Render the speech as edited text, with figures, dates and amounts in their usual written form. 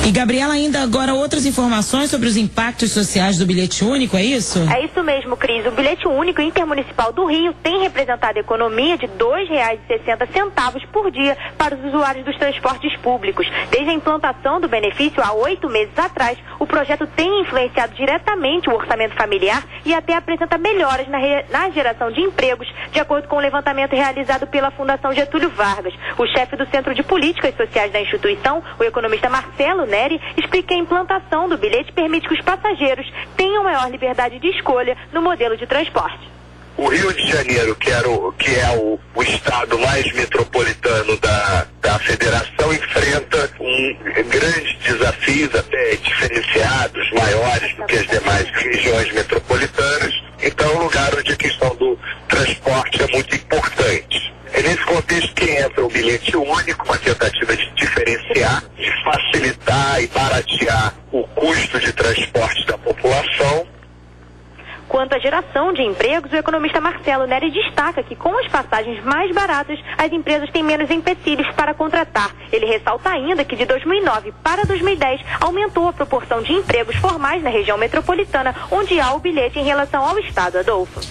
E, Gabriela, ainda agora outras informações sobre os impactos sociais do bilhete único, é isso? É isso mesmo, Cris. O bilhete único intermunicipal do Rio tem representado economia de R$ 2,60 por dia para os usuários dos transportes públicos. Desde a implantação do benefício há 8 meses atrás, o projeto tem influenciado diretamente o orçamento familiar e até apresenta melhoras na geração de empregos, de acordo com o levantamento realizado pela Fundação Getúlio Vargas. O chefe do Centro de Políticas Sociais da instituição, o economista Marcelo Neri, explica que a implantação do bilhete permite que os passageiros tenham maior liberdade de escolha no modelo de transporte. O Rio de Janeiro, que é o estado mais metropolitano da federação, enfrenta grandes desafios, até diferenciados, maiores do que as demais regiões metropolitanas. Então, é um lugar onde a questão do transporte é muito importante. É nesse contexto que entra o bilhete único, uma tentativa de diferenciar, de facilitar e baratear o custo de transporte da população. Quanto à geração de empregos, o economista Marcelo Neri destaca que com as passagens mais baratas, as empresas têm menos empecilhos para contratar. Ele ressalta ainda que de 2009 para 2010 aumentou a proporção de empregos formais na região metropolitana, onde há o bilhete em relação ao estado, Adolfo.